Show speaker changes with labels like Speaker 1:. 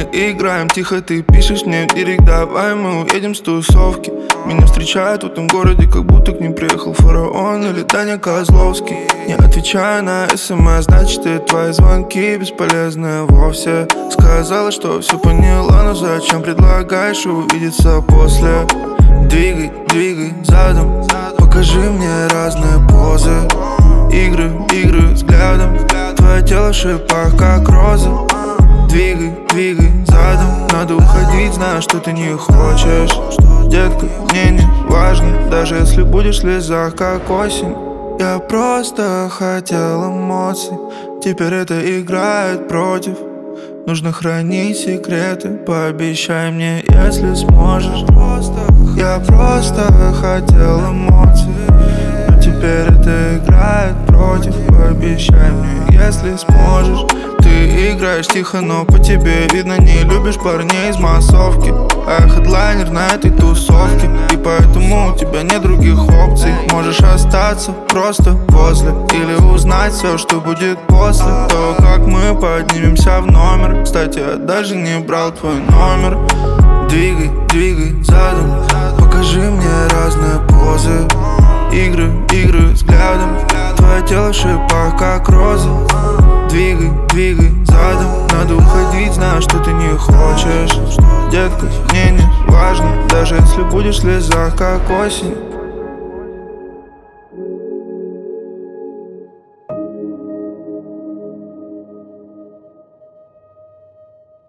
Speaker 1: играем тихо, ты пишешь мне в директ: давай мы уедем с тусовки. Меня встречают в этом городе, как будто к ним приехал фараон или Даня Козловский. Не отвечаю на смс, значит и твои звонки бесполезны вовсе. Сказала, что все поняла, но зачем предлагаешь увидеться после? Двигай, двигай задом, покажи мне разные позы. Игры, игры взглядом, твое тело в шипах, как розы. Двигай, двигай задом, надо уходить, знаю, что ты не хочешь. Детка, мне не важно, даже если будешь в слезах, как осень. Я просто хотел эмоций, теперь это играет против. Нужно хранить секреты, пообещай мне, если сможешь. Я просто хотел эмоций, но теперь это играет против. Пообещай мне, если сможешь. Ты играешь тихо, но по тебе видно, не любишь парней из массовки. А я хедлайнер на этой тусовке, и поэтому у тебя нет других опций. Можешь остаться просто возле, или узнать все, что будет после того, как мы поднимемся в номер. Кстати, я даже не брал твой номер. Двигай, двигай задом, покажи мне разные позы. Игры, игры взглядом, твое тело в шипах, как розы. Двигай, двигай задом, надо уходить, знаю, что ты не хочешь. Детка, мне не важно, даже если будешь в слезах, как осень.